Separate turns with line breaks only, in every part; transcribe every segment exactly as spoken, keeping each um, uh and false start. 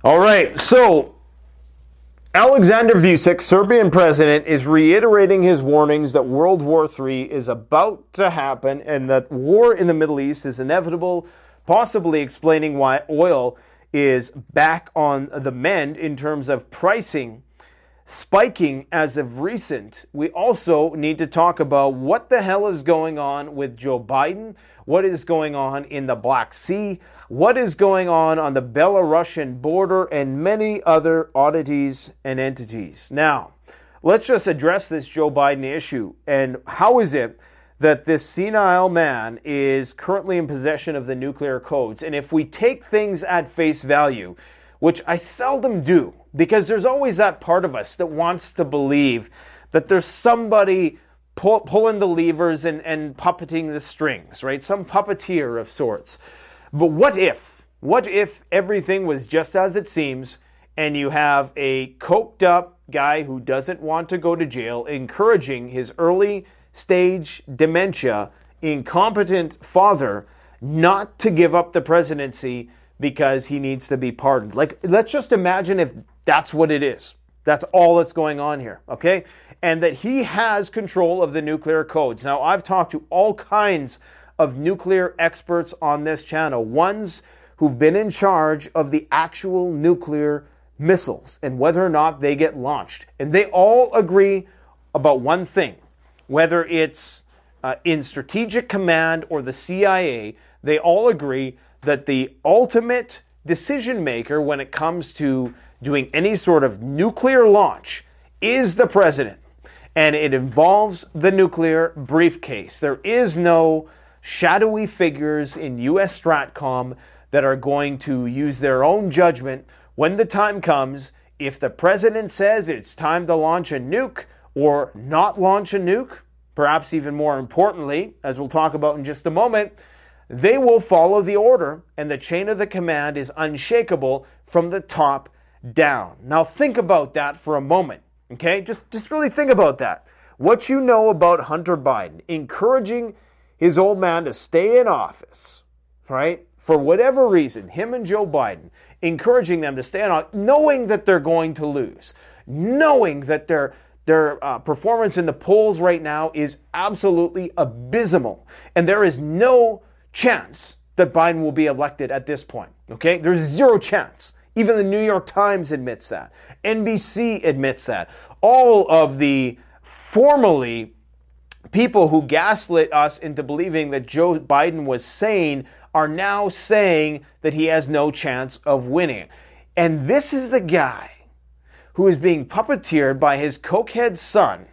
All right, so Alexander Vucic, Serbian president, is reiterating his warnings that World War Three is about to happen and that war in the Middle East is inevitable, possibly explaining why oil is back on the mend in terms of pricing spiking as of recent. We also need to talk about what the hell is going on with Joe Biden, what is going on in the Black Sea, what is going on on the Belarusian border, and many other oddities and entities. Now, let's just address this Joe Biden issue. And how is it that this senile man is currently in possession of the nuclear codes? And if we take things at face value, which I seldom do, because there's always that part of us that wants to believe that there's somebody pull, pulling the levers and, and puppeting the strings, right? Some puppeteer of sorts. But what if? What if everything was just as it seems and you have a coked up guy who doesn't want to go to jail encouraging his early stage dementia, incompetent father not to give up the presidency because he needs to be pardoned? Like, let's just imagine if that's what it is. That's all that's going on here, okay? And that he has control of the nuclear codes. Now, I've talked to all kinds of nuclear experts on this channel, ones who've been in charge of the actual nuclear missiles and whether or not they get launched. And they all agree about one thing, whether it's uh, in Strategic Command or the C I A, they all agree that the ultimate decision maker when it comes to doing any sort of nuclear launch is the president. And it involves the nuclear briefcase. There is no shadowy figures in U S Stratcom that are going to use their own judgment when the time comes. If the president says it's time to launch a nuke or not launch a nuke, perhaps even more importantly, as we'll talk about in just a moment, they will follow the order, and the chain of the command is unshakable from the top down. Now think about that for a moment, okay? Just, just really think about that. What you know about Hunter Biden, encouraging his old man to stay in office, right? For whatever reason, him and Joe Biden, encouraging them to stay in office, knowing that they're going to lose, knowing that their, their uh, performance in the polls right now is absolutely abysmal, and there is no chance that Biden will be elected at this point, okay? There's zero chance. Even the New York Times admits that. N B C admits that. All of the formerly people who gaslit us into believing that Joe Biden was sane are now saying that he has no chance of winning. And this is the guy who is being puppeteered by his cokehead son,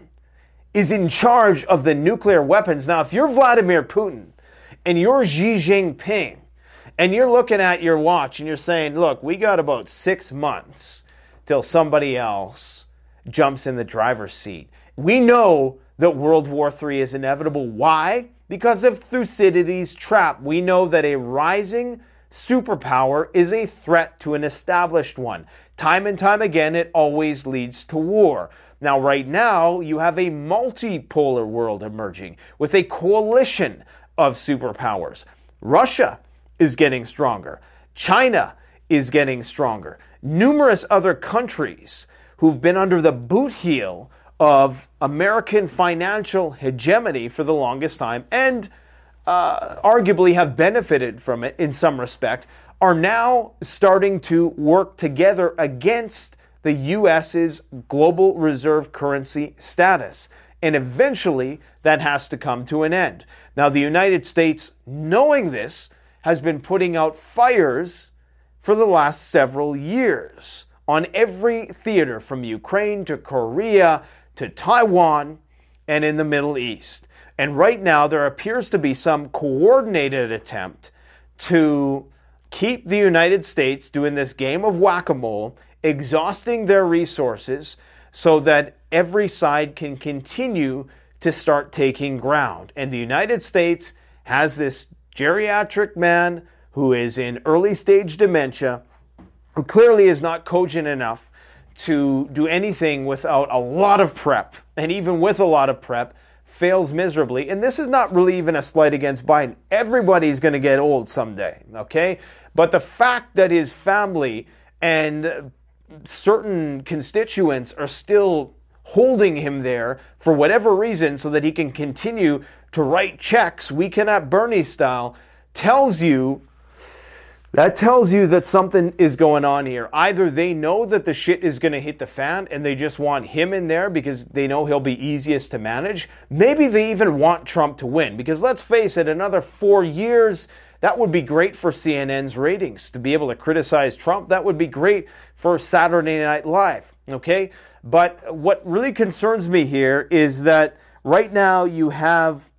is in charge of the nuclear weapons. Now, if you're Vladimir Putin and you're Xi Jinping, and you're looking at your watch and you're saying, look, we got about six months till somebody else jumps in the driver's seat. We know that World War Three is inevitable. Why? Because of Thucydides' trap. We know that a rising superpower is a threat to an established one. Time and time again, it always leads to war. Now, right now, you have a multipolar world emerging with a coalition of superpowers. Russia is getting stronger. China is getting stronger. Numerous other countries who've been under the boot heel of American financial hegemony for the longest time and uh, arguably have benefited from it in some respect are now starting to work together against the U S's global reserve currency status. And eventually that has to come to an end. Now, the United States, knowing this, has been putting out fires for the last several years on every theater from Ukraine to Korea to Taiwan and in the Middle East. And right now there appears to be some coordinated attempt to keep the United States doing this game of whack-a-mole, exhausting their resources so that every side can continue to start taking ground. And the United States has this geriatric man who is in early stage dementia, who clearly is not cogent enough to do anything without a lot of prep, and even with a lot of prep, fails miserably. And this is not really even a slight against Biden. Everybody's going to get old someday, okay? But the fact that his family and certain constituents are still holding him there for whatever reason so that he can continue to write checks weekend at Bernie style, tells you that tells you that something is going on here. Either they know that the shit is going to hit the fan and they just want him in there because they know he'll be easiest to manage. Maybe they even want Trump to win, because let's face it, another four years, that would be great for C N N's ratings. To be able to criticize Trump, that would be great for Saturday Night Live, okay? But what really concerns me here is that right now you have,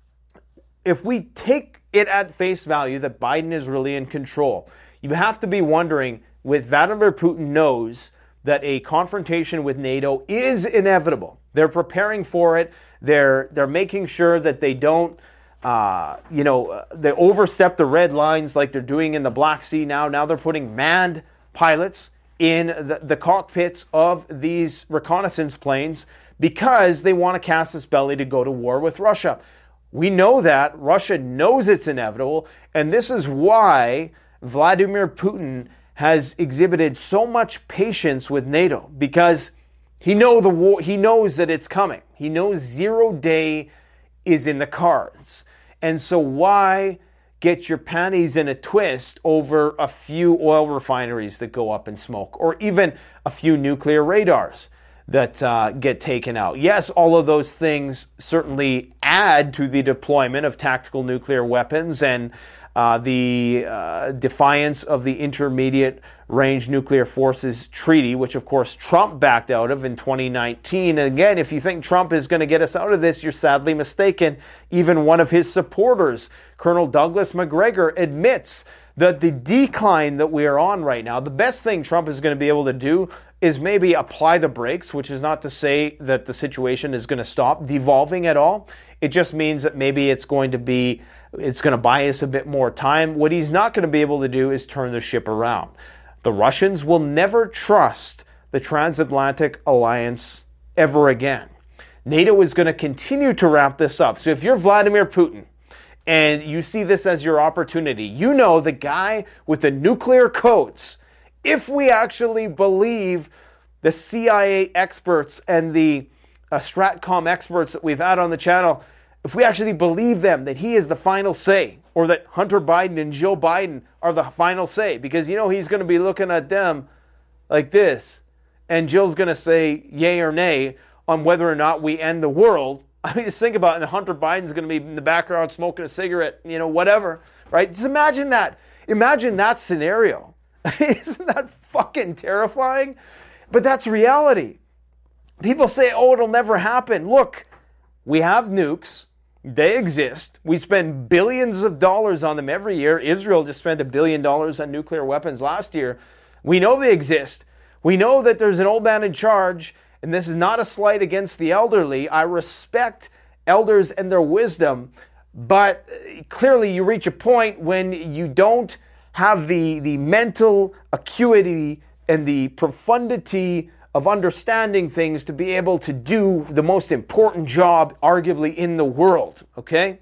if we take it at face value that Biden is really in control, you have to be wondering, with Vladimir Putin knows that a confrontation with NATO is inevitable. They're preparing for it. They're they're making sure that they don't, uh, you know, they overstep the red lines like they're doing in the Black Sea now. Now they're putting manned pilots in the, the cockpits of these reconnaissance planes because they want to cast its belly to go to war with Russia. We know that. Russia knows it's inevitable, and this is why Vladimir Putin has exhibited so much patience with NATO, because he know the war, he knows that it's coming. He knows zero day is in the cards. And so why get your panties in a twist over a few oil refineries that go up in smoke, or even a few nuclear radars that uh, get taken out? Yes, all of those things certainly add to the deployment of tactical nuclear weapons and uh, the uh, defiance of the Intermediate Range Nuclear Forces Treaty, which of course Trump backed out of in twenty nineteen. And again, if you think Trump is going to get us out of this, you're sadly mistaken. Even one of his supporters, Colonel Douglas Macgregor, admits that the decline that we are on right now, the best thing Trump is going to be able to do is maybe apply the brakes, which is not to say that the situation is going to stop devolving at all. It just means that maybe it's going to be, it's going to buy us a bit more time. What he's not going to be able to do is turn the ship around. The Russians will never trust the transatlantic alliance ever again. NATO is going to continue to ramp this up. So if you're Vladimir Putin and you see this as your opportunity, you know the guy with the nuclear codes, if we actually believe the C I A experts and the uh, Stratcom experts that we've had on the channel, if we actually believe them that he is the final say, or that Hunter Biden and Joe Biden are the final say, because you know he's going to be looking at them like this, and Jill's going to say yay or nay on whether or not we end the world. I mean, just think about it, and Hunter Biden's going to be in the background smoking a cigarette, you know, whatever, right? Just imagine that. Imagine that scenario. Isn't that fucking terrifying? But that's reality. People say, oh, it'll never happen. Look, we have nukes. They exist. We spend billions of dollars on them every year. Israel just spent a billion dollars on nuclear weapons last year. We know they exist. We know that there's an old man in charge, and this is not a slight against the elderly. I respect elders and their wisdom, but clearly you reach a point when you don't have the, the mental acuity and the profundity of understanding things to be able to do the most important job, arguably, in the world, okay?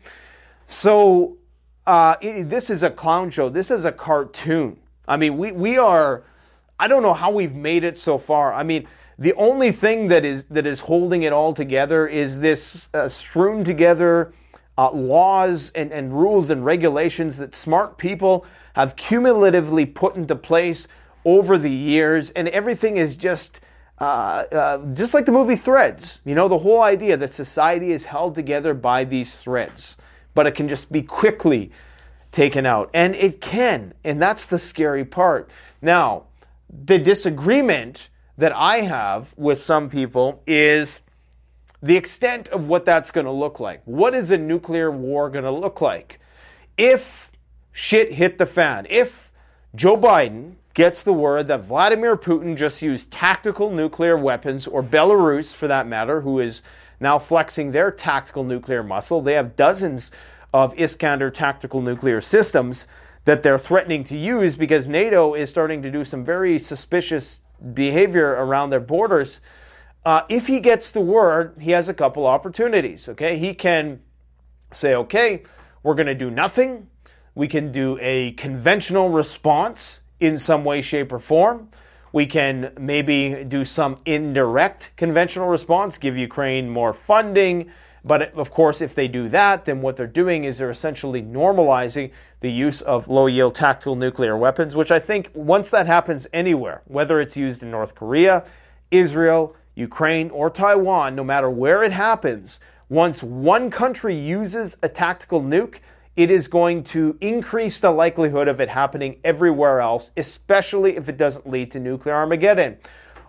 So uh, it, this is a clown show. This is a cartoon. I mean, we, we are, I don't know how we've made it so far. I mean, the only thing that is that is holding it all together is this uh, strewn together uh, laws and, and rules and regulations that smart people have cumulatively put into place over the years, and everything is just uh, uh, just like the movie Threads. You know, the whole idea that society is held together by these threads, but it can just be quickly taken out. And it can, and that's the scary part. Now, the disagreement that I have with some people is the extent of what that's going to look like. What is a nuclear war going to look like? If shit hit the fan, if Joe Biden gets the word that Vladimir Putin just used tactical nuclear weapons, or Belarus for that matter, who is now flexing their tactical nuclear muscle. They have dozens of Iskander tactical nuclear systems that they're threatening to use because NATO is starting to do some very suspicious behavior around their borders. Uh, if he gets the word, he has a couple opportunities, okay? He can say, okay, we're going to do nothing. We can do a conventional response in some way, shape, or form. We can maybe do some indirect conventional response, give Ukraine more funding. But of course, if they do that, then what they're doing is they're essentially normalizing the use of low-yield tactical nuclear weapons, which I think once that happens anywhere, whether it's used in North Korea, Israel, Ukraine, or Taiwan, no matter where it happens, once one country uses a tactical nuke, it is going to increase the likelihood of it happening everywhere else, especially if it doesn't lead to nuclear Armageddon.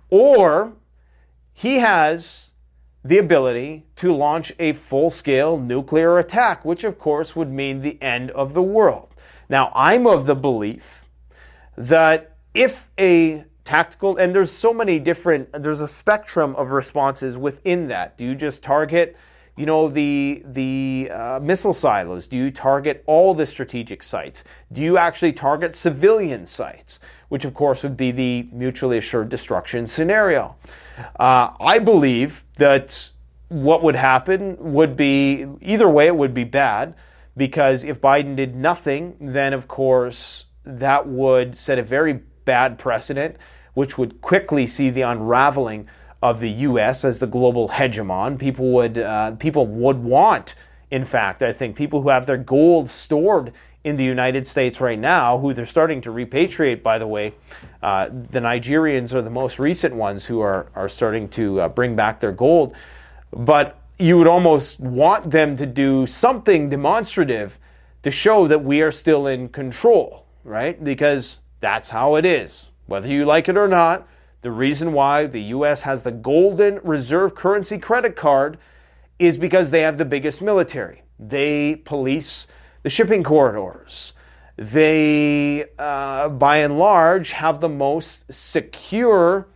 Or he has the ability to launch a full-scale nuclear attack, which of course would mean the end of the world. Now, I'm of the belief that if a tactical, and there's so many different, there's a spectrum of responses within that. Do you just target, you know, the the uh, missile silos? Do you target all the strategic sites? Do you actually target civilian sites, which of course would be the mutually assured destruction scenario? Uh, I believe that what would happen would be, either way, it would be bad, because if Biden did nothing, then of course that would set a very bad precedent, which would quickly see the unraveling of the U S as the global hegemon. People would, uh, people would want, in fact, I think people who have their gold stored in the United States right now, who they're starting to repatriate, by the way. Uh, the Nigerians are the most recent ones who are, are starting to uh, bring back their gold. But you would almost want them to do something demonstrative to show that we are still in control, right? Because that's how it is. Whether you like it or not, the reason why the U S has the golden reserve currency credit card is because they have the biggest military. They police the shipping corridors. They, uh, by and large, have the most secure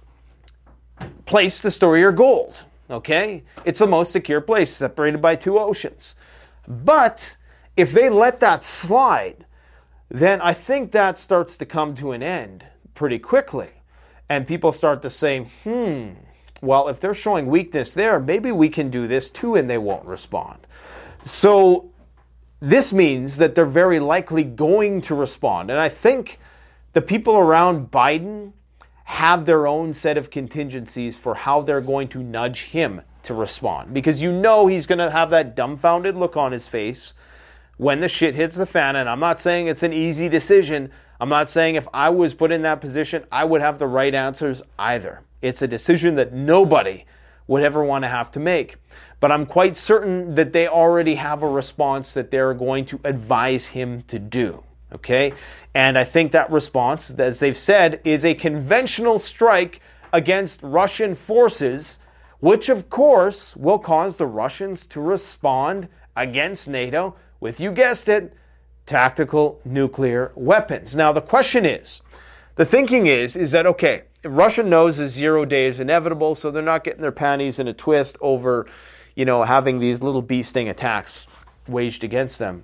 place to store your gold, okay? It's the most secure place, separated by two oceans. But if they let that slide, then I think that starts to come to an end pretty quickly. And people start to say, hmm, well, if they're showing weakness there, maybe we can do this too, and they won't respond. So this means that they're very likely going to respond. And I think the people around Biden have their own set of contingencies for how they're going to nudge him to respond. Because you know he's going to have that dumbfounded look on his face when the shit hits the fan. And I'm not saying it's an easy decision. I'm not saying if I was put in that position, I would have the right answers either. It's a decision that nobody would ever want to have to make. But I'm quite certain that they already have a response that they're going to advise him to do. Okay? And I think that response, as they've said, is a conventional strike against Russian forces, which of course will cause the Russians to respond against NATO with, you guessed it, tactical nuclear weapons. Now the question is, the thinking is, is that, okay, Russia knows a zero day is inevitable, so they're not getting their panties in a twist over, you know, having these little bee sting attacks waged against them.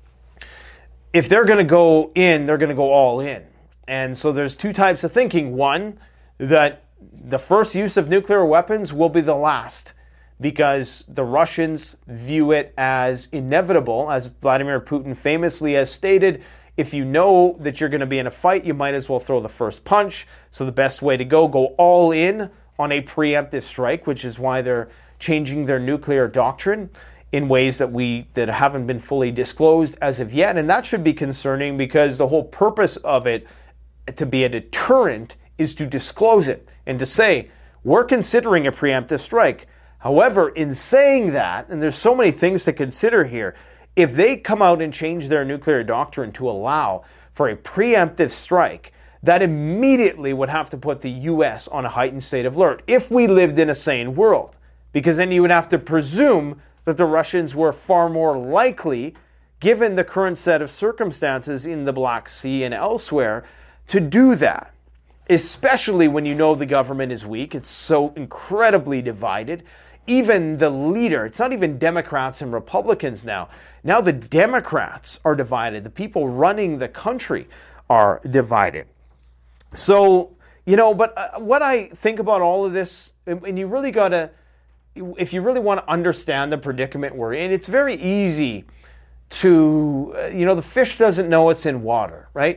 If they're going to go in, they're going to go all in. And so there's two types of thinking. One, that the first use of nuclear weapons will be the last, because the Russians view it as inevitable, as Vladimir Putin famously has stated. If you know that you're going to be in a fight, you might as well throw the first punch. So the best way to go, go all in on a preemptive strike, which is why they're changing their nuclear doctrine in ways that we that haven't been fully disclosed as of yet. And that should be concerning, because the whole purpose of it, to be a deterrent, is to disclose it and to say, we're considering a preemptive strike. However, in saying that, and there's so many things to consider here, if they come out and change their nuclear doctrine to allow for a preemptive strike, that immediately would have to put the U S on a heightened state of alert if we lived in a sane world. Because then you would have to presume that the Russians were far more likely, given the current set of circumstances in the Black Sea and elsewhere, to do that. Especially when you know the government is weak. It's so incredibly divided. Even the leader, it's not even Democrats and Republicans now. Now the Democrats are divided. The people running the country are divided. So, you know, but uh, what I think about all of this, and you really got to, if you really want to understand the predicament we're in, it's very easy to, uh, you know, the fish doesn't know it's in water, right?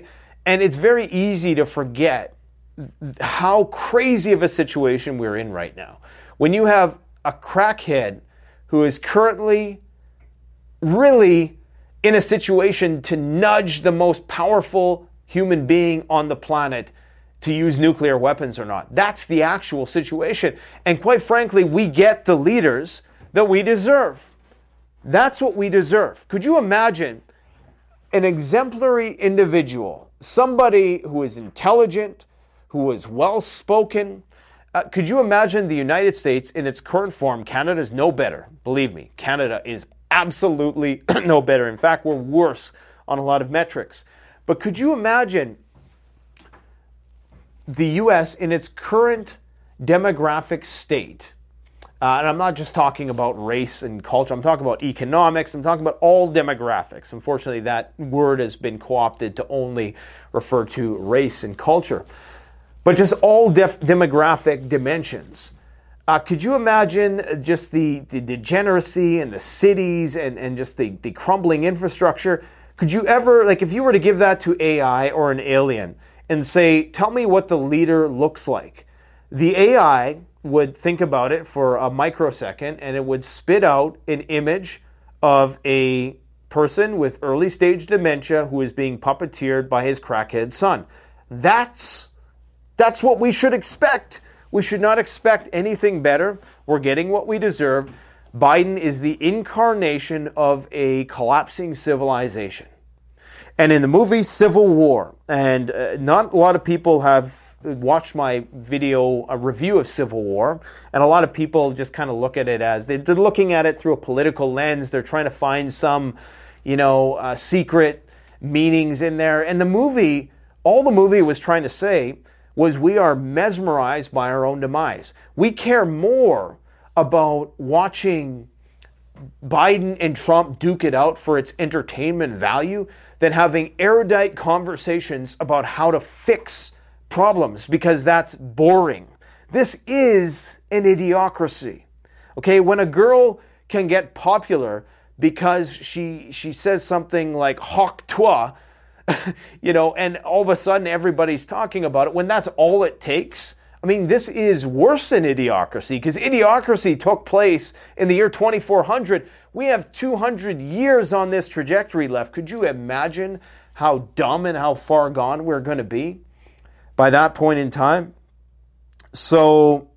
And it's very easy to forget how crazy of a situation we're in right now. When you have a crackhead who is currently really in a situation to nudge the most powerful human being on the planet to use nuclear weapons or not. That's the actual situation. And quite frankly, we get the leaders that we deserve. That's what we deserve. Could you imagine an exemplary individual, somebody who is intelligent, who is well-spoken? Uh, could you imagine the United States in its current form? Canada's no better. Believe me, Canada is absolutely no better. In fact, we're worse on a lot of metrics. But could you imagine the U S in its current demographic state? Uh, and I'm not just talking about race and culture. I'm talking about economics. I'm talking about all demographics. Unfortunately, that word has been co-opted to only refer to race and culture. But just all def- demographic dimensions. Uh, could you imagine just the, the degeneracy in the cities and, and just the, the crumbling infrastructure? Could you ever, like if you were to give that to A I or an alien and say, tell me what the leader looks like, the A I would think about it for a microsecond and it would spit out an image of a person with early stage dementia who is being puppeteered by his crackhead son. That's, that's what we should expect. We should not expect anything better. We're getting what we deserve. Biden is the incarnation of a collapsing civilization. And in the movie Civil War, and uh, not a lot of people have watched my video, a review of Civil War, and a lot of people just kind of look at it as, they're looking at it through a political lens. They're trying to find some, you know, uh, secret meanings in there. And the movie, all the movie was trying to say was we are mesmerized by our own demise. We care more about watching Biden and Trump duke it out for its entertainment value than having erudite conversations about how to fix problems, because that's boring. This is an idiocracy. Okay, when a girl can get popular because she she says something like "hoc toi," you know, and all of a sudden everybody's talking about it, when that's all it takes. I mean, this is worse than idiocracy, because idiocracy took place in the year twenty-four hundred. We have two hundred years on this trajectory left. Could you imagine how dumb and how far gone we're going to be by that point in time? So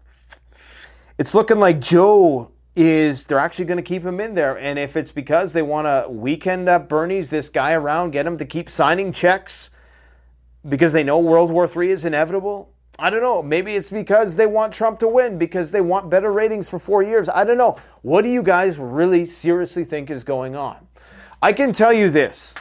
it's looking like Joe is, they're actually going to keep him in there. And if it's because they want to weekend up Bernie's, this guy around, get him to keep signing checks because they know World War Three is inevitable, I don't know. Maybe it's because they want Trump to win, because they want better ratings for four years. I don't know. What do you guys really seriously think is going on? I can tell you this.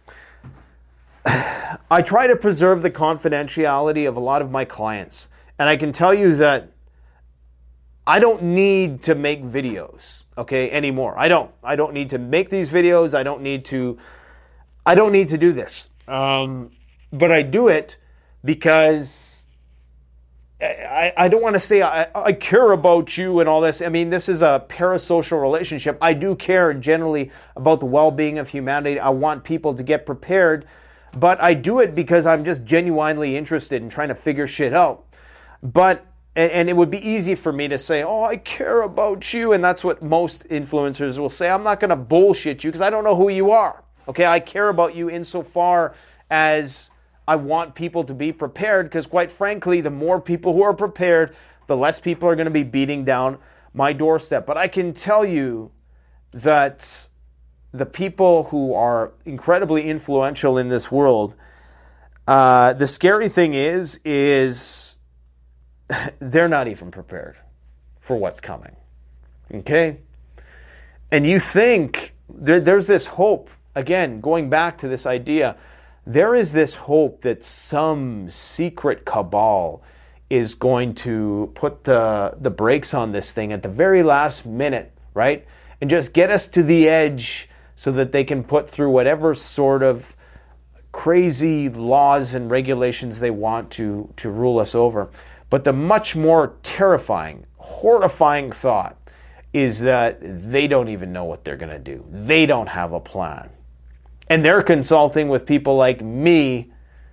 I try to preserve the confidentiality of a lot of my clients. And I can tell you that I don't need to make videos, okay, anymore. I don't. I don't need to make these videos. I don't need to, I don't need to do this. Um, but I do it because I, I don't want to say I, I care about you and all this. I mean, this is a parasocial relationship. I do care generally about the well-being of humanity. I want people to get prepared. But I do it because I'm just genuinely interested in trying to figure shit out. But, and, and it would be easy for me to say, oh, I care about you. And that's what most influencers will say. I'm not going to bullshit you because I don't know who you are. Okay, I care about you insofar as I want people to be prepared, because quite frankly, the more people who are prepared, the less people are going to be beating down my doorstep. But I can tell you that the people who are incredibly influential in this world, uh, the scary thing is, is they're not even prepared for what's coming. Okay? And you think, there, there's this hope, again, going back to this idea, there is this hope that some secret cabal is going to put the, the brakes on this thing at the very last minute, right? And just get us to the edge so that they can put through whatever sort of crazy laws and regulations they want to, to rule us over. But the much more terrifying, horrifying thought is that they don't even know what they're going to do. They don't have a plan. And they're consulting with people like me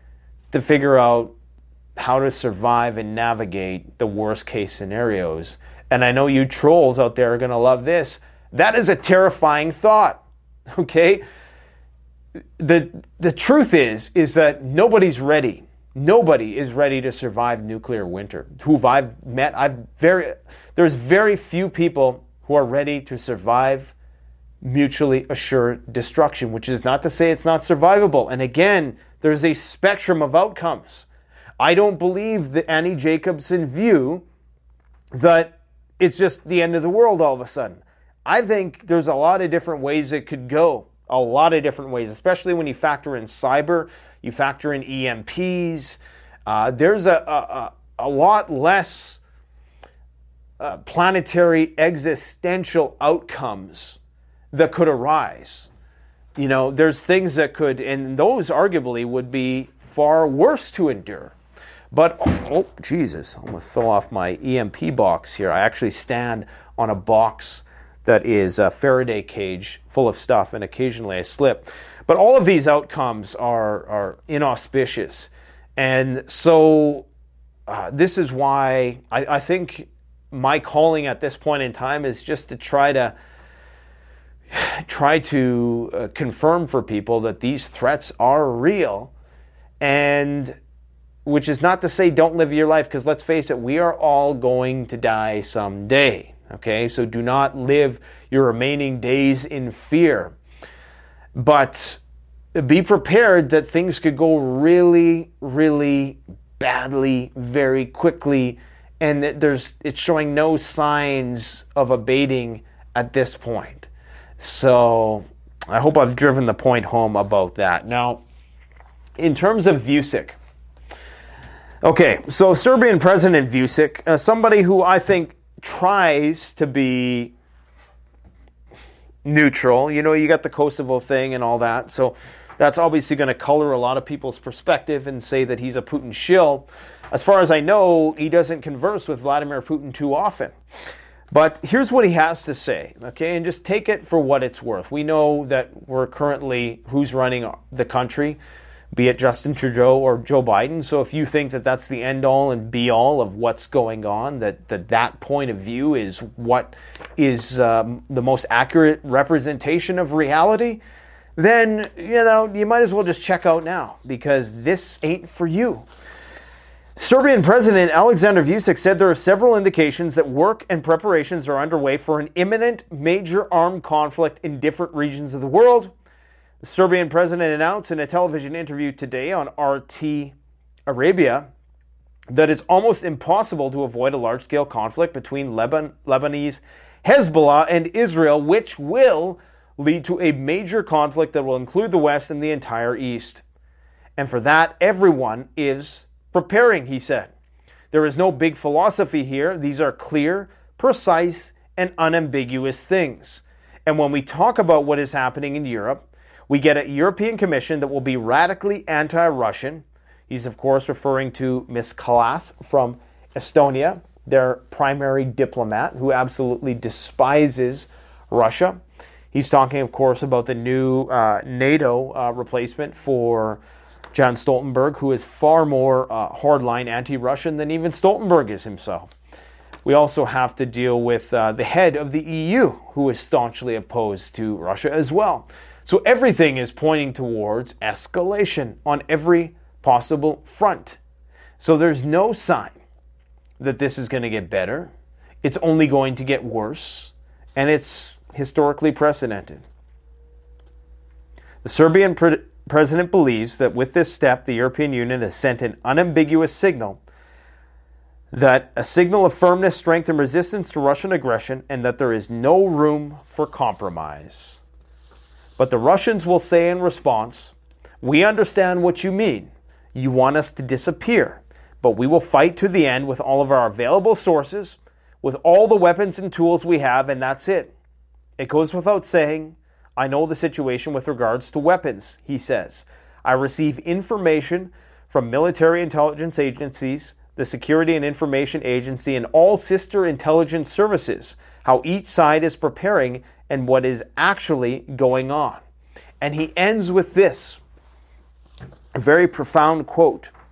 to figure out how to survive and navigate the worst case scenarios. And I know you trolls out there are going to love this. That is a terrifying thought, okay? The, the truth is, is that nobody's ready. Nobody is ready to survive nuclear winter. Who I've met, I've very, there's very few people who are ready to survive mutually assured destruction, which is not to say it's not survivable. And again, there's a spectrum of outcomes. I don't believe the Annie Jacobsen view that it's just the end of the world all of a sudden. I think there's a lot of different ways it could go. A lot of different ways, especially when you factor in cyber, you factor in E M Ps. Uh, there's a, a, a lot less uh, planetary existential outcomes that could arise. You know, there's things that could, and those arguably would be far worse to endure. But, oh, Jesus, I'm going to fill off my E M P box here. I actually stand on a box that is a Faraday cage full of stuff, and occasionally I slip. But all of these outcomes are, are inauspicious. And so uh, this is why I, I think my calling at this point in time is just to try to try to uh, confirm for people that these threats are real, and which is not to say don't live your life, because let's face it, we are all going to die someday. Okay, so do not live your remaining days in fear. But be prepared that things could go really, really badly very quickly, and that there's it's showing no signs of abating at this point. So I hope I've driven the point home about that. Now, in terms of Vucic, okay, so Serbian President Vucic, uh, somebody who I think tries to be neutral. You know, you got the Kosovo thing and all that, so that's obviously going to color a lot of people's perspective and say that he's a Putin shill. As far as I know, he doesn't converse with Vladimir Putin too often. But here's what he has to say, okay? And just take it for what it's worth. We know that we're currently, who's running the country, be it Justin Trudeau or Joe Biden. So if you think that that's the end-all and be-all of what's going on, that that, that point of view is what is um, the most accurate representation of reality, then, you know, you might as well just check out now, because this ain't for you. Serbian President Aleksandar Vucic said there are several indications that work and preparations are underway for an imminent major armed conflict in different regions of the world. The Serbian president announced in a television interview today on R T Arabia that it's almost impossible to avoid a large-scale conflict between Leban- Lebanese Hezbollah and Israel, which will lead to a major conflict that will include the West and the entire East. And for that, everyone is preparing, he said. There is no big philosophy here. These are clear, precise, and unambiguous things. And when we talk about what is happening in Europe, we get a European Commission that will be radically anti-Russian. He's, of course, referring to Miss Kallas from Estonia, their primary diplomat, who absolutely despises Russia. He's talking, of course, about the new uh, NATO uh, replacement for Jens Stoltenberg, who is far more uh, hardline anti-Russian than even Stoltenberg is himself. We also have to deal with uh, the head of the E U, who is staunchly opposed to Russia as well. So everything is pointing towards escalation on every possible front. So there's no sign that this is going to get better. It's only going to get worse, and it's historically precedented. The Serbian pre- president believes that with this step, the European Union has sent an unambiguous signal, that a signal of firmness, strength, and resistance to Russian aggression, and that there is no room for compromise. But the Russians will say in response, "We understand what you mean. You want us to disappear, but we will fight to the end with all of our available sources, with all the weapons and tools we have, and that's it." It goes without saying, I know the situation with regards to weapons, he says. I receive information from military intelligence agencies, the Security and Information Agency, and all sister intelligence services, how each side is preparing and what is actually going on. And he ends with this, a very profound quote.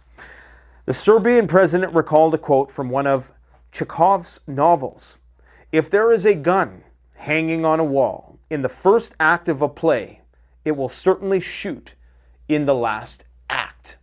The Serbian president recalled a quote from one of Chekhov's novels. If there is a gun hanging on a wall in the first act of a play, it will certainly shoot in the last act.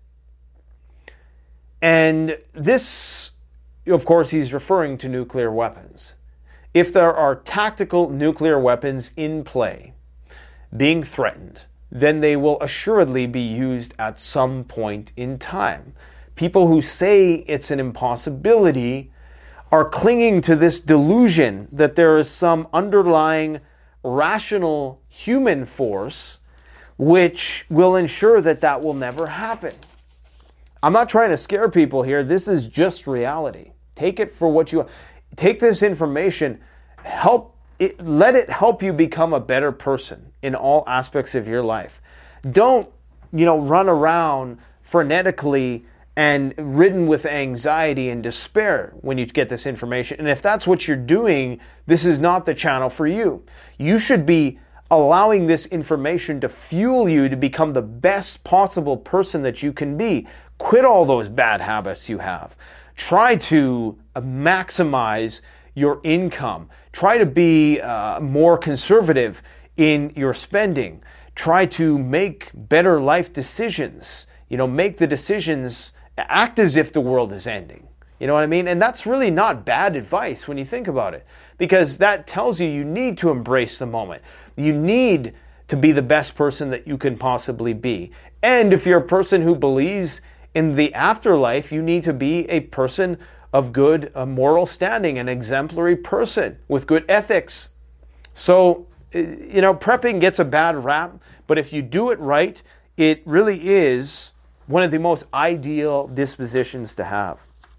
And this, of course, he's referring to nuclear weapons. If there are tactical nuclear weapons in play being threatened, then they will assuredly be used at some point in time. People who say it's an impossibility are clinging to this delusion that there is some underlying rational human force which will ensure that that will never happen. I'm not trying to scare people here. This is just reality. Take it for what you take this information, help it, let it help you become a better person in all aspects of your life. Don't, you know, run around frenetically and ridden with anxiety and despair when you get this information. And if that's what you're doing, this is not the channel for you. You should be allowing this information to fuel you to become the best possible person that you can be. Quit all those bad habits you have. Try to maximize your income. Try to be uh, more conservative in your spending. Try to make better life decisions. You know, make the decisions, act as if the world is ending. You know what I mean? And that's really not bad advice when you think about it, because that tells you you need to embrace the moment. You need to be the best person that you can possibly be. And if you're a person who believes in the afterlife, you need to be a person of good uh, moral standing, an exemplary person with good ethics. So, you know, prepping gets a bad rap, but if you do it right, it really is one of the most ideal dispositions to have.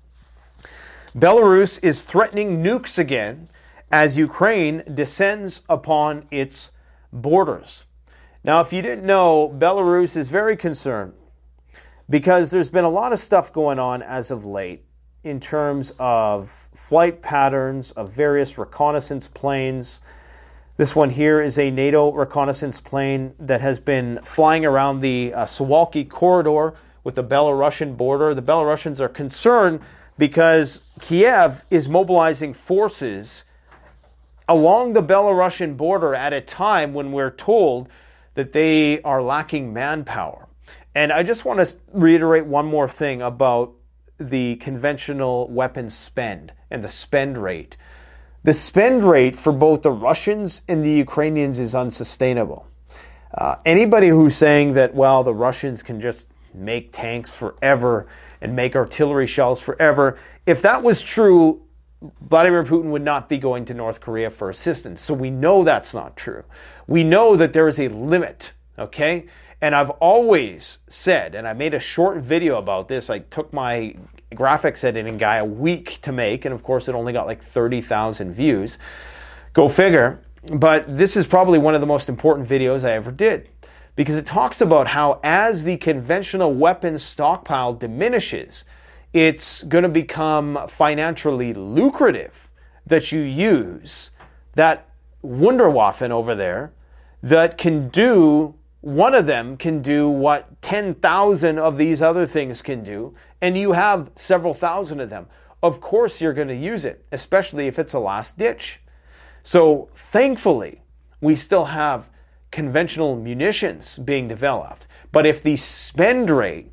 Belarus is threatening nukes again as Ukraine descends upon its borders. Now, if you didn't know, Belarus is very concerned because there's been a lot of stuff going on as of late in terms of flight patterns of various reconnaissance planes. This one here is a NATO reconnaissance plane that has been flying around the uh, Suwalki corridor with the Belarusian border. The Belarusians are concerned because Kiev is mobilizing forces along the Belarusian border at a time when we're told that they are lacking manpower. And I just want to reiterate one more thing about the conventional weapons spend and the spend rate. The spend rate for both the Russians and the Ukrainians is unsustainable. Uh, anybody who's saying that, well, the Russians can just make tanks forever and make artillery shells forever, if that was true, Vladimir Putin would not be going to North Korea for assistance. So we know that's not true. We know that there is a limit, okay? And I've always said, and I made a short video about this, I took my graphics editing guy a week to make, and of course it only got like thirty thousand views. Go figure. But this is probably one of the most important videos I ever did, because it talks about how as the conventional weapons stockpile diminishes, it's going to become financially lucrative that you use that Wunderwaffen over there that can do, one of them can do what ten thousand of these other things can do, and you have several thousand of them. Of course you're going to use it, especially if it's a last ditch. So thankfully, we still have conventional munitions being developed. But if the spend rate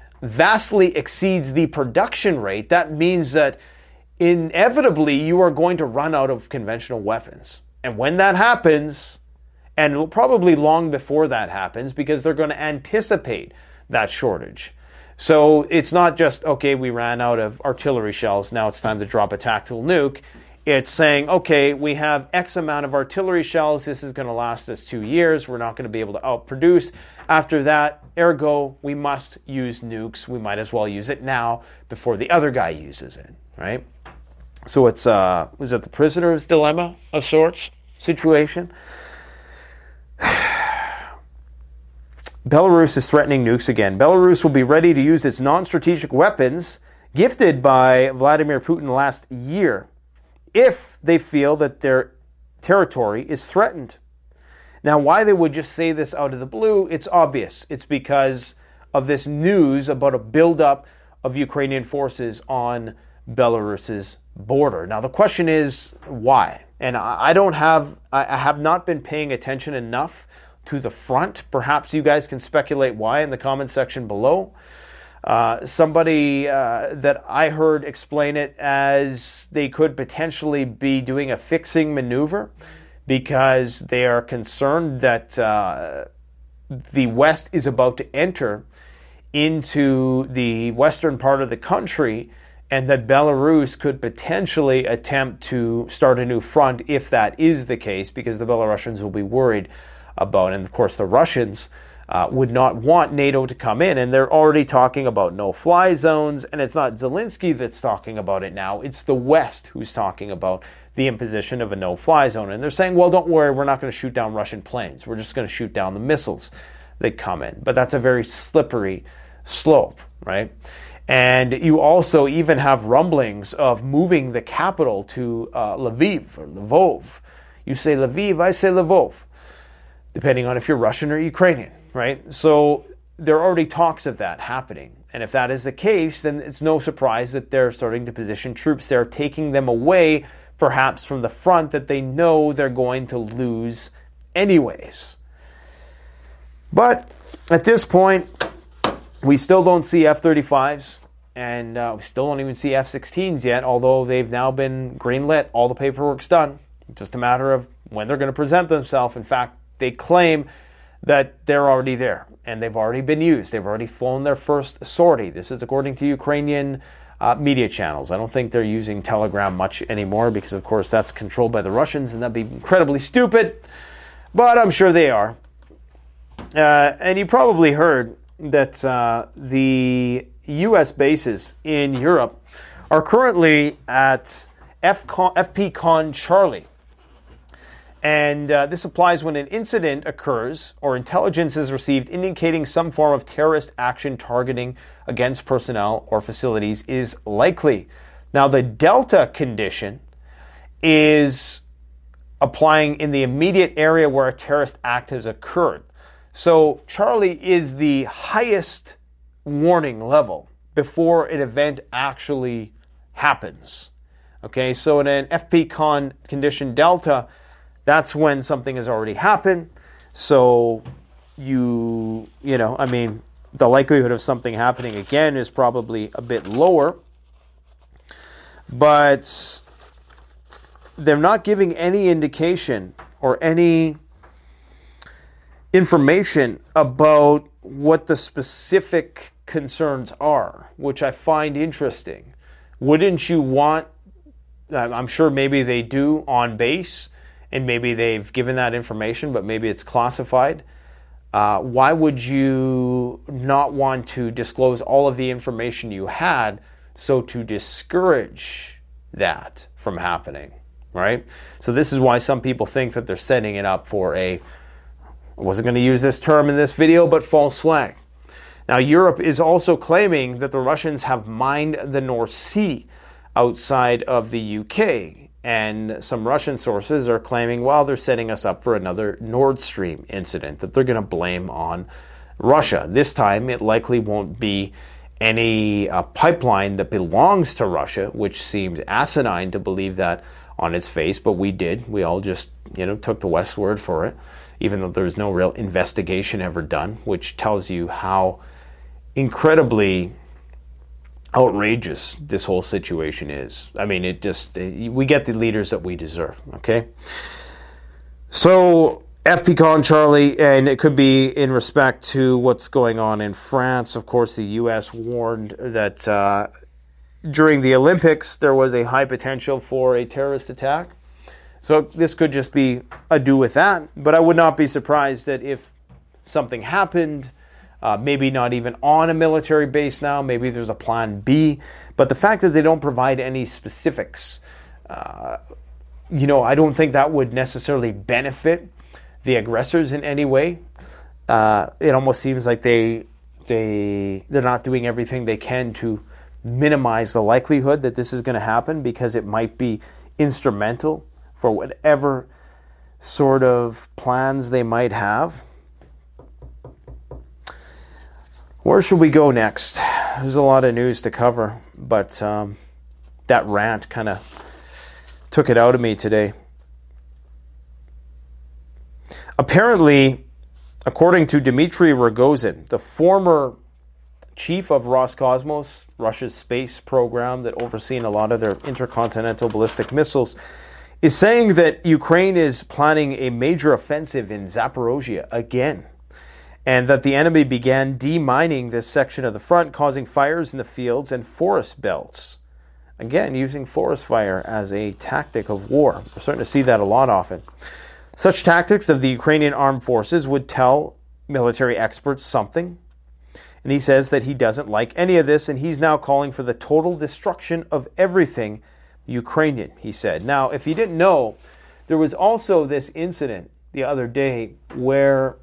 vastly exceeds the production rate, that means that inevitably you are going to run out of conventional weapons. And when that happens, and probably long before that happens, because they're going to anticipate that shortage. So it's not just, okay, we ran out of artillery shells, now it's time to drop a tactical nuke. It's saying, okay, we have X amount of artillery shells, this is going to last us two years, we're not going to be able to outproduce. After that, ergo, we must use nukes. We might as well use it now before the other guy uses it, right? So it's, uh, is it the prisoner's dilemma of sorts situation? Belarus is threatening nukes again. Belarus will be ready to use its non-strategic weapons gifted by Vladimir Putin last year if they feel that their territory is threatened. Now, why they would just say this out of the blue, it's obvious. It's because of this news about a buildup of Ukrainian forces on Belarus's border. Now, the question is why? And I don't have, I have not been paying attention enough to the front. Perhaps you guys can speculate why in the comment section below. Uh, somebody uh, that I heard explain it as they could potentially be doing a fixing maneuver because they are concerned that uh, the West is about to enter into the western part of the country, and that Belarus could potentially attempt to start a new front if that is the case, because the Belarusians will be worried about, and of course the Russians uh, would not want NATO to come in, and they're already talking about no-fly zones, and it's not Zelensky that's talking about it now, it's the West who's talking about the imposition of a no-fly zone, and they're saying, well, don't worry, we're not going to shoot down Russian planes, we're just going to shoot down the missiles that come in, but that's a very slippery slope, right? And you also even have rumblings of moving the capital to uh, Lviv or Lvov. You say Lviv, I say Lvov, depending on if you're Russian or Ukrainian, right? So there are already talks of that happening. And if that is the case, then it's no surprise that they're starting to position troops there, taking them away perhaps from the front that they know they're going to lose anyways. But at this point, we still don't see F thirty-fives, and uh, we still don't even see F sixteens yet, although they've now been greenlit. All the paperwork's done. It's just a matter of when they're going to present themselves. In fact, they claim that they're already there, and they've already been used. They've already flown their first sortie. This is according to Ukrainian uh, media channels. I don't think they're using Telegram much anymore because, of course, that's controlled by the Russians, and that'd be incredibly stupid, but I'm sure they are. Uh, and you probably heard that uh, the U S bases in Europe are currently at F P CON Charlie. And uh, this applies when an incident occurs or intelligence is received indicating some form of terrorist action targeting against personnel or facilities is likely. Now, the Delta condition is applying in the immediate area where a terrorist act has occurred. So Charlie is the highest warning level before an event actually happens. Okay, so in an F P CON condition Delta, that's when something has already happened. So you, you know, I mean, the likelihood of something happening again is probably a bit lower. But they're not giving any indication or any information about what the specific concerns are, which I find interesting. Wouldn't you want, I'm sure maybe they do on base, and maybe they've given that information, but maybe it's classified. Uh, why would you not want to disclose all of the information you had so to discourage that from happening, right? So this is why some people think that they're setting it up for a, I wasn't going to use this term in this video, but false flag. Now, Europe is also claiming that the Russians have mined the North Sea outside of the U K. And some Russian sources are claiming, well, they're setting us up for another Nord Stream incident that they're going to blame on Russia. This time, it likely won't be any uh, pipeline that belongs to Russia, which seems asinine to believe that on its face, but we did. We all just, you know, took the West's word for it, even though there's no real investigation ever done, which tells you how incredibly outrageous this whole situation is. I mean, it just, we get the leaders that we deserve, okay? So, F P CON Charlie, and it could be in respect to what's going on in France. Of course, the U S warned that uh, during the Olympics, there was a high potential for a terrorist attack. So this could just be a do with that, but I would not be surprised that if something happened, Uh, maybe not even on a military base now, maybe there's a plan B. But the fact that they don't provide any specifics, uh, you know, I don't think that would necessarily benefit the aggressors in any way. Uh, it almost seems like they, they, they're not doing everything they can to minimize the likelihood that this is going to happen, because it might be instrumental for whatever sort of plans they might have. Where should we go next? there's a lot of news to cover, but um, that rant kind of took it out of me today. Apparently, according to Dmitry Rogozin, the former chief of Roscosmos, Russia's space program that overseeing a lot of their intercontinental ballistic missiles, is saying that Ukraine is planning a major offensive in Zaporozhye again, and that the enemy began demining this section of the front, causing fires in the fields and forest belts. Again, using forest fire as a tactic of war. We're starting to see that a lot often. Such tactics of the Ukrainian armed forces would tell military experts something. And he says that he doesn't like any of this, and he's now calling for the total destruction of everything Ukrainian, he said. Now, if you didn't know, there was also this incident the other day where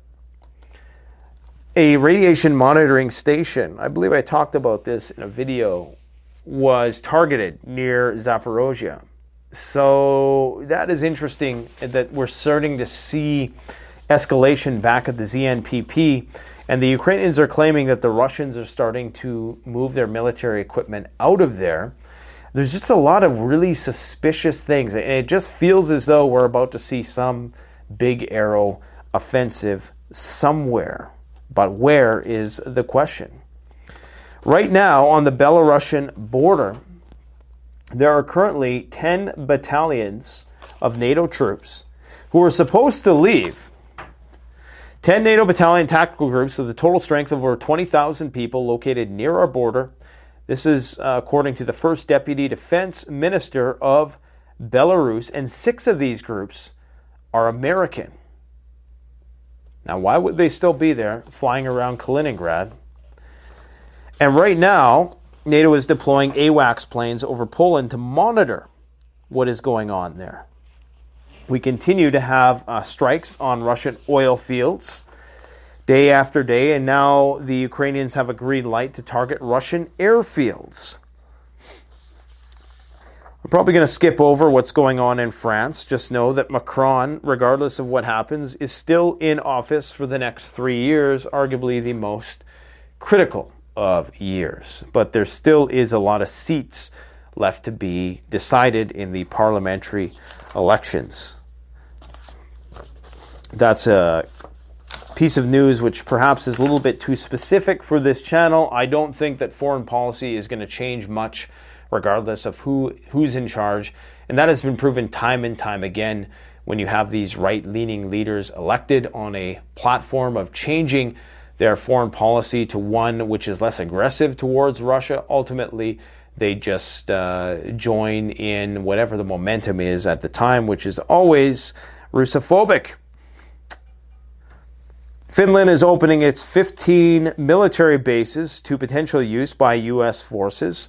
a radiation monitoring station, I believe I talked about this in a video, was targeted near Zaporozhye. So that is interesting that we're starting to see escalation back at the Z N P P, and the Ukrainians are claiming that the Russians are starting to move their military equipment out of there. There's just a lot of really suspicious things, and it just feels as though we're about to see some big arrow offensive somewhere. But where is the question? Right now, on the Belarusian border, there are currently ten battalions of NATO troops who are supposed to leave. ten NATO battalion tactical groups with a total strength of over twenty thousand people located near our border. This is uh, according to the first Deputy Defense Minister of Belarus, and six of these groups are American. Now, why would they still be there flying around Kaliningrad? And right now, NATO is deploying AWACS planes over Poland to monitor what is going on there. We continue to have uh, strikes on Russian oil fields day after day, and now the Ukrainians have a green light to target Russian airfields. I'm probably going to skip over what's going on in France. Just know that Macron, regardless of what happens, is still in office for the next three years, arguably the most critical of years. But there still is a lot of seats left to be decided in the parliamentary elections. That's a piece of news which perhaps is a little bit too specific for this channel. I don't think that foreign policy is going to change much regardless of who who's in charge. And that has been proven time and time again when you have these right-leaning leaders elected on a platform of changing their foreign policy to one which is less aggressive towards Russia. Ultimately, they just uh, join in whatever the momentum is at the time, which is always Russophobic. Finland is opening its fifteen military bases to potential use by U S forces.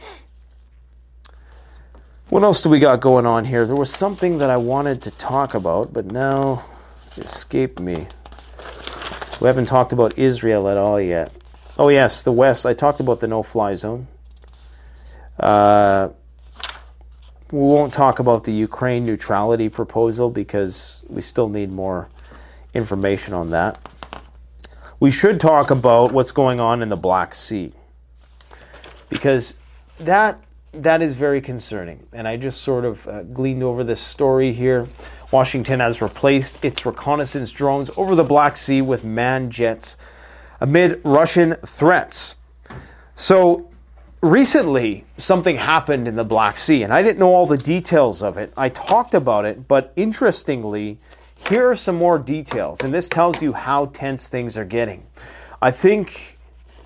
What else do we got going on here? There was something that I wanted to talk about, but now it escaped me. We haven't talked about Israel at all yet. Oh yes, the West. I talked about the no-fly zone. Uh, we won't talk about the Ukraine neutrality proposal because we still need more information on that. We should talk about what's going on in the Black Sea, because that that is very concerning. And I just sort of uh, gleaned over this story here. Washington has replaced its reconnaissance drones over the Black Sea with manned jets amid Russian threats. So recently, something happened in the Black Sea, and I didn't know all the details of it. I talked about it, but interestingly, here are some more details, and this tells you how tense things are getting. I think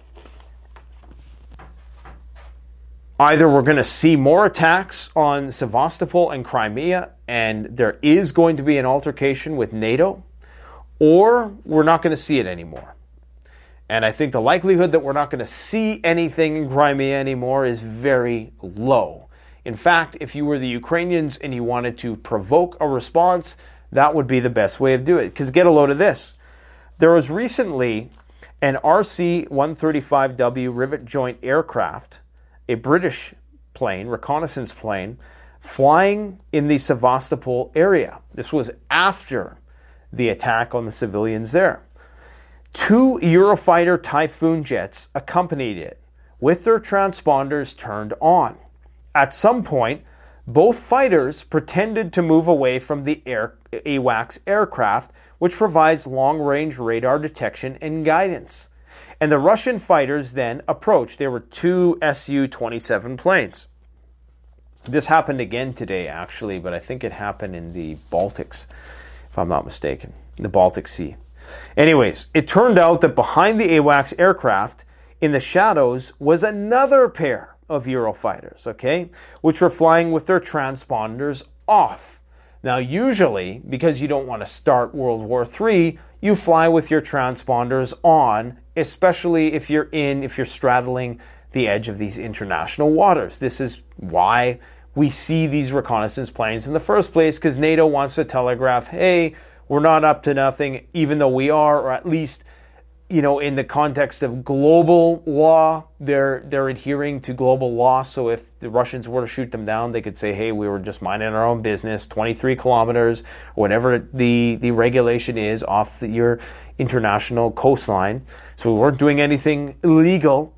either we're going to see more attacks on Sevastopol and Crimea, and there is going to be an altercation with NATO, or we're not going to see it anymore. And I think the likelihood that we're not going to see anything in Crimea anymore is very low. In fact, if you were the Ukrainians and you wanted to provoke a response, that would be the best way of doing it. Because get a load of this. There was recently an R C one thirty-five W rivet joint aircraft, a British plane, reconnaissance plane, flying in the Sevastopol area. This was after the attack on the civilians there. Two Eurofighter Typhoon jets accompanied it, with their transponders turned on. At some point, both fighters pretended to move away from the air, AWACS aircraft, which provides long-range radar detection and guidance. And the Russian fighters then approached. There were two S U twenty-seven planes. This happened again today, actually, but I think it happened in the Baltics, if I'm not mistaken, the Baltic Sea. Anyways, it turned out that behind the AWACS aircraft, in the shadows, was another pair of Eurofighters, okay, which were flying with their transponders off. Now, usually, because you don't want to start World War Three, you fly with your transponders on, especially if you're in, if you're straddling the edge of these international waters. This is why we see these reconnaissance planes in the first place, because NATO wants to telegraph, hey, we're not up to nothing, even though we are, or at least, you know, in the context of global law, they're they're adhering to global law. So if the Russians were to shoot them down, they could say, hey, we were just minding our own business, twenty-three kilometers, whatever the, the regulation is off the, your international coastline. So we weren't doing anything illegal.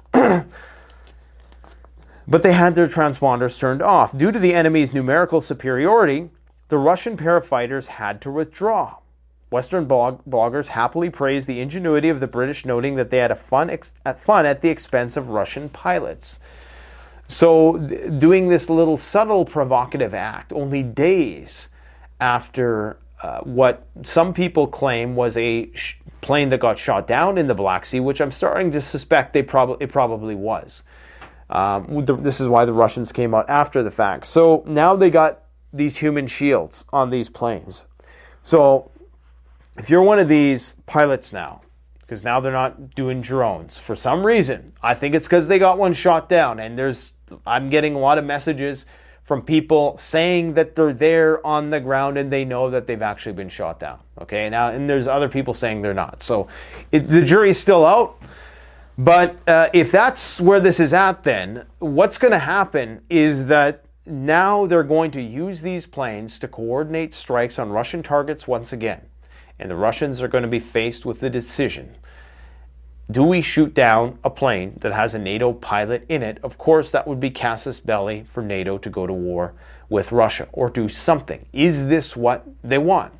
But they had their transponders turned off. Due to the enemy's numerical superiority, the Russian pair of fighters had to withdraw. Western blog- bloggers happily praised the ingenuity of the British, noting that they had a fun, ex- fun at the expense of Russian pilots. So th- doing this little subtle provocative act only days after uh, what some people claim was a sh- plane that got shot down in the Black Sea, which I'm starting to suspect they prob- it probably was. Um, the, this is why the Russians came out after the fact. So now they got these human shields on these planes. So if you're one of these pilots now, because now they're not doing drones, for some reason, I think it's because they got one shot down, and there's, I'm getting a lot of messages from people saying that they're there on the ground and they know that they've actually been shot down. Okay, now, and there's other people saying they're not. So it, the jury's still out. But uh, if that's where this is at, then what's going to happen is that now they're going to use these planes to coordinate strikes on Russian targets once again. And the Russians are going to be faced with the decision. Do we shoot down a plane that has a NATO pilot in it? Of course, that would be casus belli for NATO to go to war with Russia or do something. Is this what they want?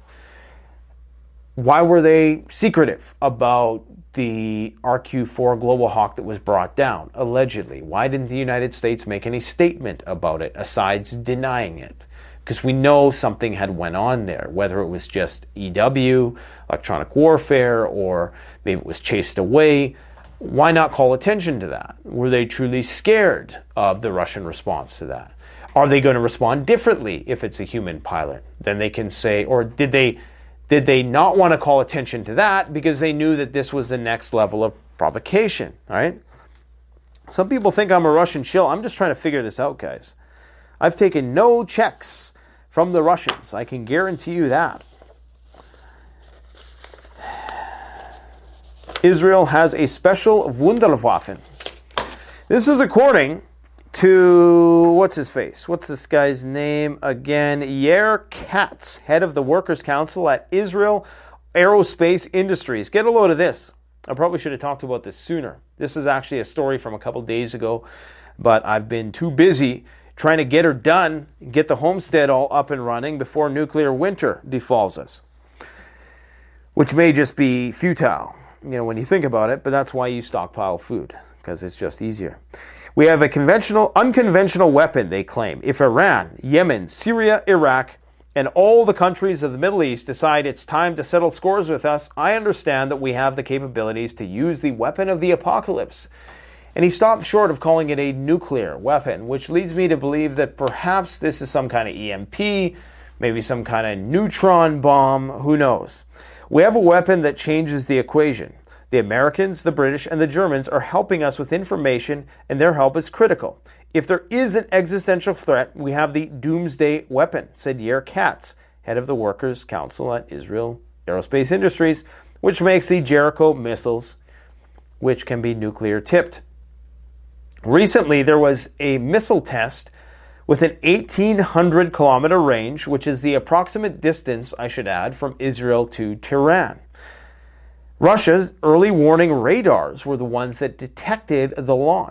Why were they secretive about the R Q four Global Hawk that was brought down, allegedly? Why didn't the United States make any statement about it, aside denying it? Because we know something had went on there, whether it was just E W, electronic warfare, or maybe it was chased away. Why not call attention to that? Were they truly scared of the Russian response to that? Are they going to respond differently if it's a human pilot? Then they can say, or did they Did they not want to call attention to that because they knew that this was the next level of provocation, right? Some people think I'm a Russian shill. I'm just trying to figure this out, guys. I've taken no checks from the Russians. I can guarantee you that. Israel has a special Wunderwaffen. This is according to, what's his face? What's this guy's name again? Yair Katz, head of the Workers' Council at Israel Aerospace Industries. Get a load of this. I probably should have talked about this sooner. This is actually a story from a couple days ago, but I've been too busy trying to get her done, get the homestead all up and running before nuclear winter befalls us, which may just be futile, you know, when you think about it, but that's why you stockpile food, because it's just easier. We have a conventional, unconventional weapon, they claim. If Iran, Yemen, Syria, Iraq, and all the countries of the Middle East decide it's time to settle scores with us, I understand that we have the capabilities to use the weapon of the apocalypse. And he stopped short of calling it a nuclear weapon, which leads me to believe that perhaps this is some kind of E M P, maybe some kind of neutron bomb, who knows. We have a weapon that changes the equation. The Americans, the British, and the Germans are helping us with information, and their help is critical. If there is an existential threat, we have the doomsday weapon, said Yair Katz, head of the Workers' Council at Israel Aerospace Industries, which makes the Jericho missiles, which can be nuclear-tipped. Recently, there was a missile test with an eighteen hundred kilometer range, which is the approximate distance, I should add, from Israel to Tehran. Russia's early warning radars were the ones that detected the launch.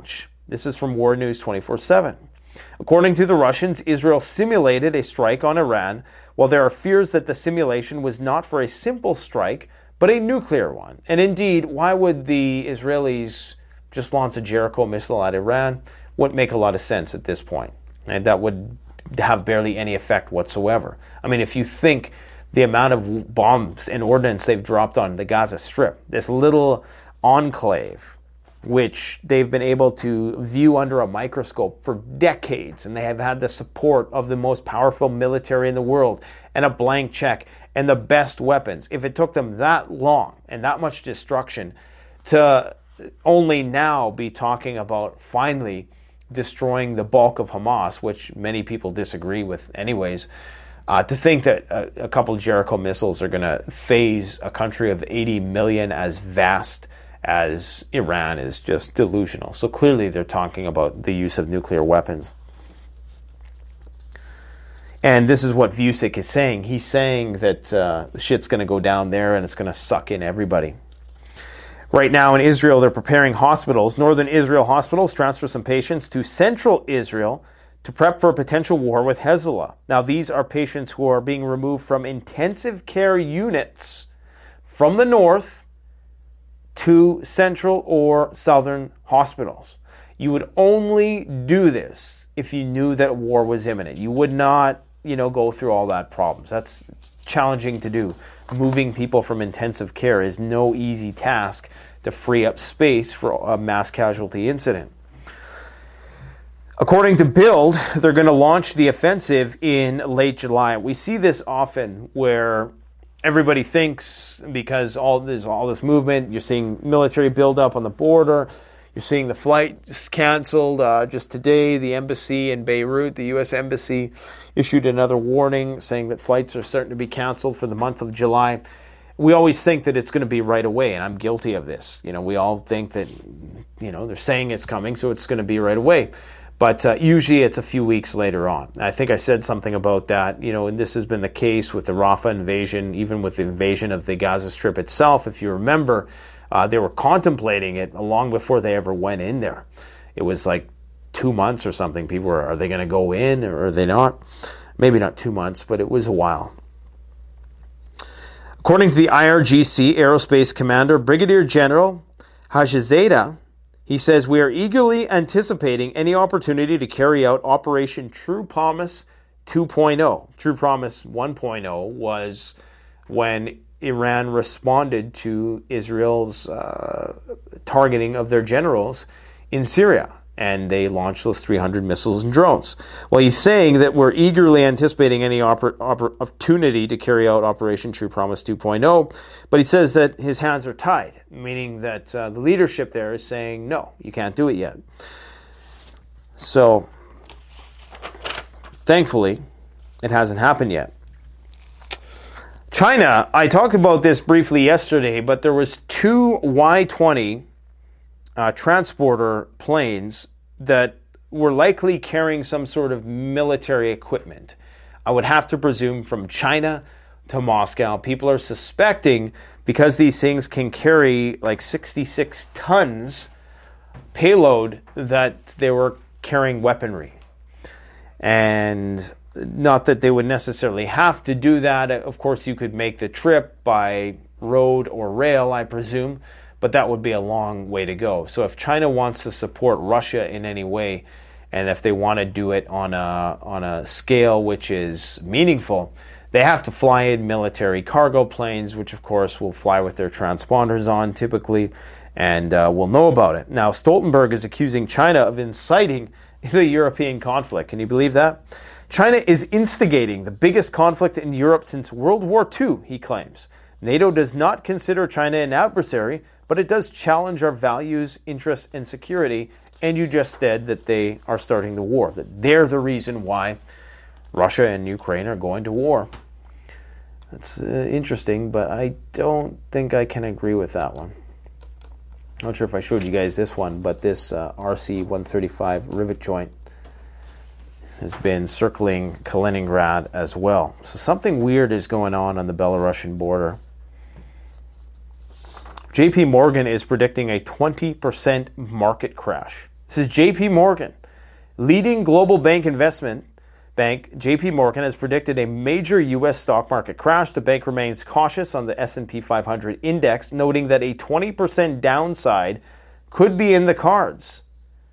This is from War News twenty-four seven. According to the Russians, Israel simulated a strike on Iran, while there are fears that the simulation was not for a simple strike, but a nuclear one. And indeed, why would the Israelis just launch a Jericho missile at Iran? Wouldn't make a lot of sense at this point. And that would have barely any effect whatsoever. I mean, if you think the amount of bombs and ordnance they've dropped on the Gaza Strip, this little enclave, which they've been able to view under a microscope for decades, and they have had the support of the most powerful military in the world, and a blank check, and the best weapons. If it took them that long and that much destruction to only now be talking about finally destroying the bulk of Hamas, which many people disagree with anyways, uh, to think that a, a couple Jericho missiles are going to phase a country of eighty million as vast as Iran is just delusional. So clearly they're talking about the use of nuclear weapons. And this is what Vucic is saying. He's saying that uh, the shit's going to go down there and it's going to suck in everybody. Right now in Israel, they're preparing hospitals. Northern Israel hospitals transfer some patients to central Israel to prep for a potential war with Hezbollah. Now, these are patients who are being removed from intensive care units from the north to central or southern hospitals. You would only do this if you knew that war was imminent. You would not, you know, go through all that problems. That's challenging to do. Moving people from intensive care is no easy task to free up space for a mass casualty incident. According to Bild, they're going to launch the offensive in late July. We see this often where everybody thinks, because all there's all this movement, you're seeing military buildup on the border, you're seeing the flights canceled. Uh, just today, the embassy in Beirut, the U S embassy, issued another warning saying that flights are starting to be canceled for the month of July. We always think that it's going to be right away, and I'm guilty of this. You know, we all think that, you know, they're saying it's coming, so it's going to be right away. But uh, usually it's a few weeks later on. I think I said something about that, you know, and this has been the case with the Rafah invasion, even with the invasion of the Gaza Strip itself. If you remember, uh, they were contemplating it long before they ever went in there. It was like two months or something. People were, are they going to go in or are they not? Maybe not two months, but it was a while. According to the I R G C Aerospace Commander, Brigadier General Hajizadeh, he says, we are eagerly anticipating any opportunity to carry out Operation True Promise two point oh. True Promise one point oh was when Iran responded to Israel's uh, targeting of their generals in Syria, and they launched those three hundred missiles and drones. Well, he's saying that we're eagerly anticipating any oppor- oppor- opportunity to carry out Operation True Promise two point oh, but he says that his hands are tied, meaning that uh, the leadership there is saying, no, you can't do it yet. So, thankfully, it hasn't happened yet. China, I talked about this briefly yesterday, but there was two Y twenty uh, transporter planes that were likely carrying some sort of military equipment. I would have to presume from China to Moscow. People are suspecting, because these things can carry like sixty-six tons payload, that they were carrying weaponry. And not that they would necessarily have to do that. Of course, you could make the trip by road or rail, I presume, but that would be a long way to go. So if China wants to support Russia in any way, and if they want to do it on a on a scale which is meaningful, they have to fly in military cargo planes, which of course will fly with their transponders on typically, and uh, we'll know about it. Now, Stoltenberg is accusing China of inciting the European conflict. Can you believe that? China is instigating the biggest conflict in Europe since World War Two, he claims. NATO does not consider China an adversary, but it does challenge our values, interests, and security. And you just said that they are starting the war, that they're the reason why Russia and Ukraine are going to war. That's uh, interesting, but I don't think I can agree with that one. Not sure if I showed you guys this one, but this uh, R C one thirty-five rivet joint has been circling Kaliningrad as well. So something weird is going on on the Belarusian border. J P Morgan is predicting a twenty percent market crash. This is J P Morgan. Leading global bank investment bank, J P Morgan, has predicted a major U S stock market crash. The bank remains cautious on the S and P five hundred index, noting that a twenty percent downside could be in the cards.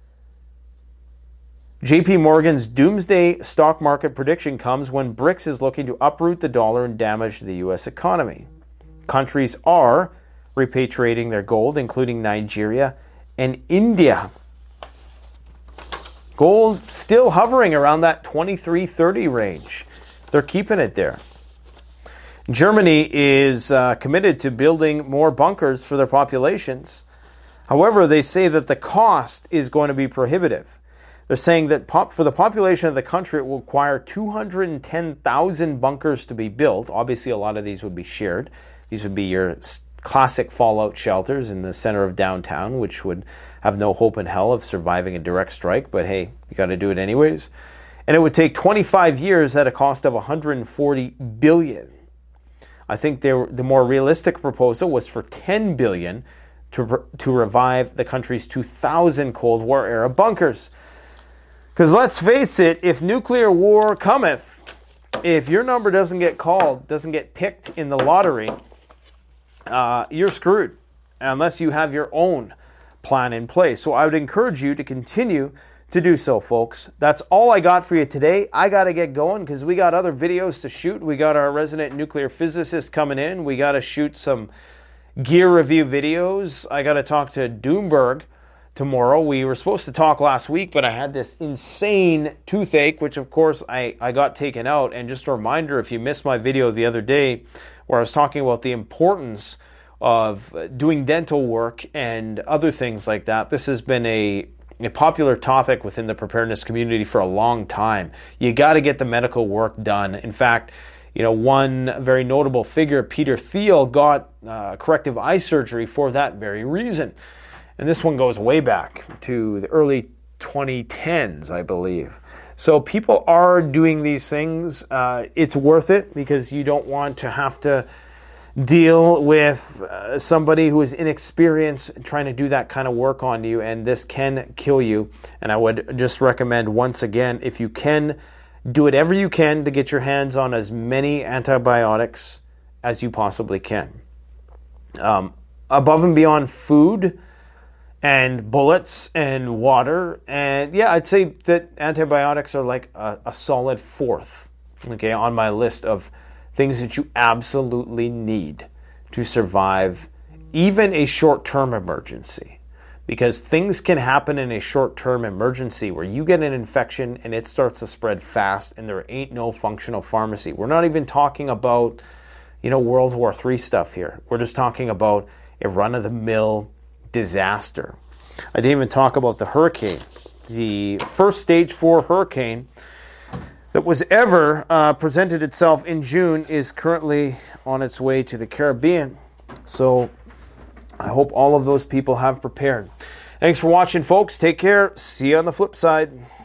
J P Morgan's doomsday stock market prediction comes when BRICS is looking to uproot the dollar and damage the U S economy. Countries are repatriating their gold, including Nigeria and India. Gold still hovering around that twenty-three thirty range. They're keeping it there. Germany is uh, committed to building more bunkers for their populations. However, they say that the cost is going to be prohibitive. They're saying that pop, for the population of the country, it will require two hundred ten thousand bunkers to be built. Obviously, a lot of these would be shared. These would be your classic fallout shelters in the center of downtown, which would have no hope in hell of surviving a direct strike. But hey, you got to do it anyways. And it would take twenty-five years at a cost of one hundred forty billion dollars. I think they were, the more realistic proposal was for ten billion dollars to, to revive the country's two thousand Cold War era bunkers. Because let's face it, if nuclear war cometh, if your number doesn't get called, doesn't get picked in the lottery, uh, you're screwed unless you have your own plan in place. So I would encourage you to continue to do so, folks. That's all I got for you today. I got to get going because we got other videos to shoot. We got our resident nuclear physicist coming in. We got to shoot some gear review videos. I got to talk to Doomberg tomorrow. We were supposed to talk last week, but I had this insane toothache, which of course I, I got taken out. And just a reminder, if you missed my video the other day where I was talking about the importance of doing dental work and other things like that, this has been a, a popular topic within the preparedness community for a long time. You got to get the medical work done. In fact, you know, one very notable figure, Peter Thiel, got uh, corrective eye surgery for that very reason. And this one goes way back to the early twenty tens, I believe. So people are doing these things. Uh, it's worth it because you don't want to have to deal with uh, somebody who is inexperienced trying to do that kind of work on you, and this can kill you. And I would just recommend, once again, if you can, do whatever you can to get your hands on as many antibiotics as you possibly can. Um, above and beyond food and bullets and water, and yeah, I'd say that antibiotics are like a, a solid fourth, okay, on my list of things that you absolutely need to survive even a short-term emergency. Because things can happen in a short-term emergency where you get an infection and it starts to spread fast and there ain't no functional pharmacy. We're not even talking about, you know, World War Three stuff here. We're just talking about a run-of-the-mill disaster. I didn't even talk about the hurricane. The first stage four hurricane that was ever uh, presented itself in June is currently on its way to the Caribbean. So I hope all of those people have prepared. Thanks for watching, folks. Take care. See you on the flip side.